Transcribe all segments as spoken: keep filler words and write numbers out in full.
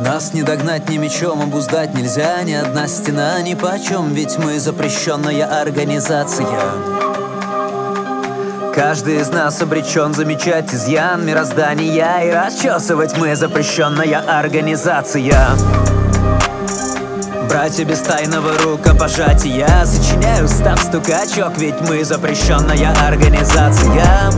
Нас не догнать ни мечом, обуздать нельзя. Ни одна стена ни почем, ведь мы запрещенная организация. Каждый из нас обречен замечать изъян мироздания, и расчесывать мы запрещенная организация. Братья без тайного рукопожатия, сочиняю устав стукачок, ведь мы запрещенная организация.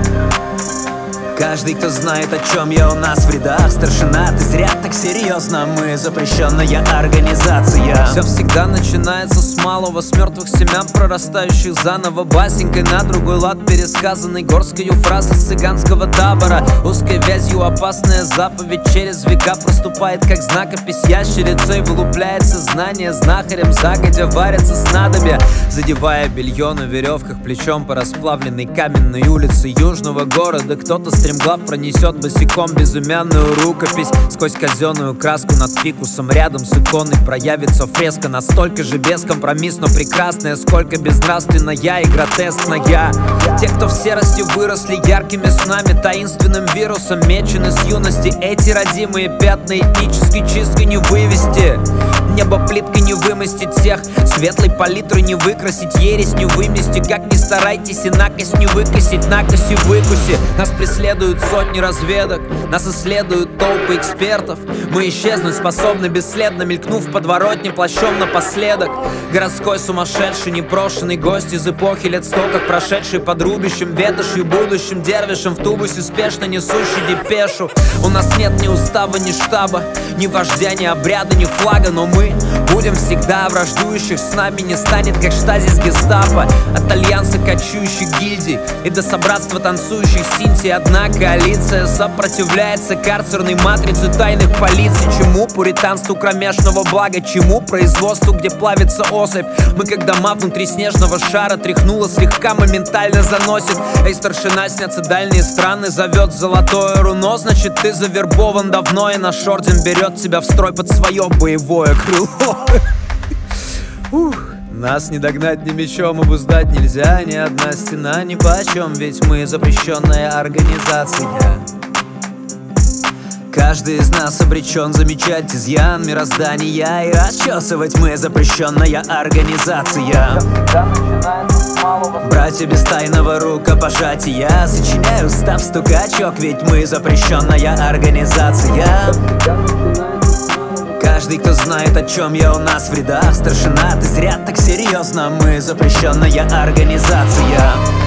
Каждый, кто знает, о чем я, у нас в рядах. Старшина, ты зря так серьезно, мы запрещенная организация. Все всегда начинается с малого, с мертвых семян, прорастающих заново. Басенькой на другой лад пересказанной горской фразы с цыганского табора. Узкой вязью опасная заповедь через века проступает, как знакопись ящерицей. Вылупляется знание знахарем, загодя варятся снадобья, задевая белье на веревках плечом по расплавленной каменной улице южного города. Кто-то стремглав пронесет босиком безымянную рукопись сквозь казенную краску над фикусом. Рядом с иконой проявится фреска, настолько же бескомпромиссно прекрасная, сколько безнравственная и гротескная. Те, кто в серости выросли яркими снами, таинственным вирусом мечены с юности. Эти родимые пятна этнической чисткой не вывести, небо плиткой не вымостить всех, светлой палитрой не выкрасить, ересь не вымести. Как ни старайтесь, и накось не выкосить, накоси выкуси. Нас преследуют сотни разведок, нас исследуют толпы экспертов. Мы исчезнуть способны бесследно, мелькнув в подворотне плащом напоследок. Городской сумасшедший, непрошенный гость из эпохи лет сто, как прошедший под рубящим ветошью будущим дервишем в тубусе, спешно несущий депешу. У нас нет ни устава, ни штаба, ни вождя, ни обряда, ни флага, но мы будем всегда враждующих с нами не станет, как штазис гестапо. От альянса кочующих гильдий и до собратства танцующих синтий одна коалиция сопротивляется карцерной матрице тайных полиций. Чему пуританству кромешного блага, чему производству, где плавится особь? Мы как дома внутри снежного шара, тряхнуло слегка, моментально заносит. Эй, старшина, снятся дальние страны, зовет золотое руно, значит ты завербован давно, и наш орден берет тебя в строй под свое боевое крыло. Ух. Нас не догнать ни мечом, обуздать нельзя. Ни одна стена ни почем, ведь мы запрещенная организация. Каждый из нас обречен замечать изъян мироздания, и расчесывать мы запрещенная организация. Братья без тайного рукопожатия, сочиняю устав стукачок, ведь мы запрещенная организация. Каждый, кто знает, о чем я, у нас в рядах. Старшина, ты зря так серьезно, мы запрещенная организация.